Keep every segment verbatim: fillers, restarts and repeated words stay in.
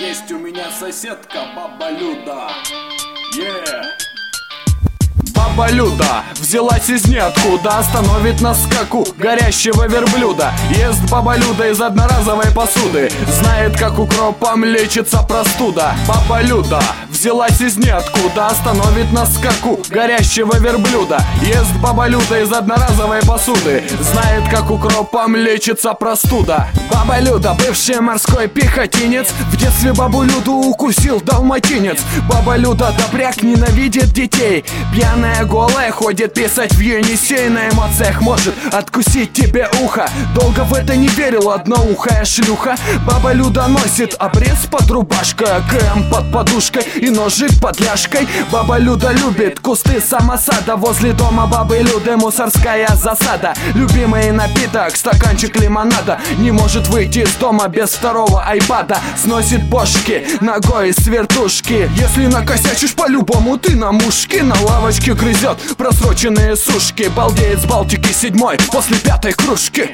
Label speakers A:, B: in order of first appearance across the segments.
A: Есть у меня соседка Баба Люда. Yeah.
B: Баба Люда взялась из ниоткуда, остановит на скаку горящего верблюда. Ест Баба Люда из одноразовой посуды, знает, как укропом лечится простуда. Баба Люда взялась из ниоткуда, остановит на скаку горящего верблюда. Ест Баба Люда из одноразовой посуды, знает, как укропом лечится простуда. Баба Люда, бывший морской пехотинец, в детстве Бабу Люду укусил далматинец. Баба Люда добряк, ненавидит детей, пьяная голая ходит писать в Енисей. На эмоциях может откусить тебе ухо. Долго в это не верила одноухая шлюха. Баба Люда носит обрез под рубашкой, АКМ под подушкой и ножик под ляжкой. Баба Люда любит кусты самосада, возле дома Бабы Люды мусорская засада. Любимый напиток стаканчик лимонада, не может выйти из дома без второго айпада. Сносит бошки ногой с вертушки, если накосячишь по-любому ты на мушке. На лавочке грызет просроченные сушки, балдеет с Балтики седьмой после пятой кружки.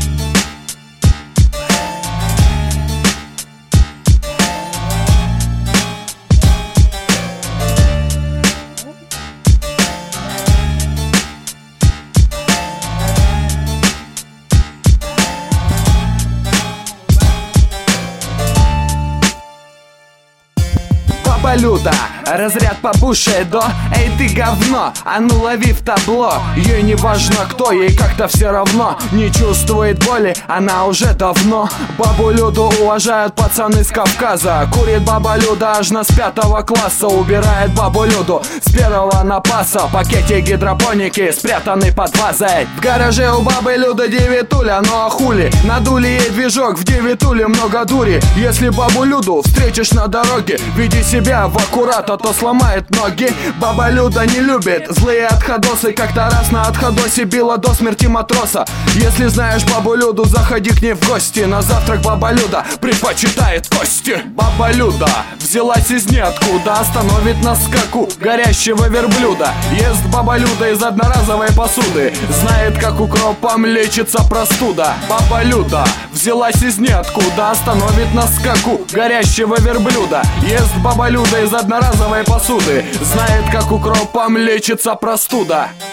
B: Баба Люда, разряд по бушейдо. Эй, ты говно, а ну лови в табло. Ей не важно кто, ей как-то все равно. Не чувствует боли, она уже давно. Бабу Люду уважают пацаны с Кавказа. Курит Баба Люда аж на с пятого класса. Убирает Бабу Люду с первого напаса. Пакете гидропоники спрятаны под вазой. В гараже у Бабы Люды девятуля, ну а хули? Надули ей движок, в девятуле много дури. Если Бабу Люду встретишь на дороге, веди себя в аккурат, а то сломает ноги. Баба Люда не любит злые отходосы. Как-то раз на отходосе била до смерти матроса. Если знаешь Бабу Люду, заходи к ней в гости. На завтрак Баба Люда предпочитает кости. Баба Люда взялась из ниоткуда, остановит на скаку горящего верблюда. Ест Баба Люда из одноразовой посуды, знает, как укропом лечится простуда. Баба Люда взялась из ниоткуда, остановит на скаку горящего верблюда. Ест Баба Люда из одноразовой посуды, знает, как укропом лечится простуда.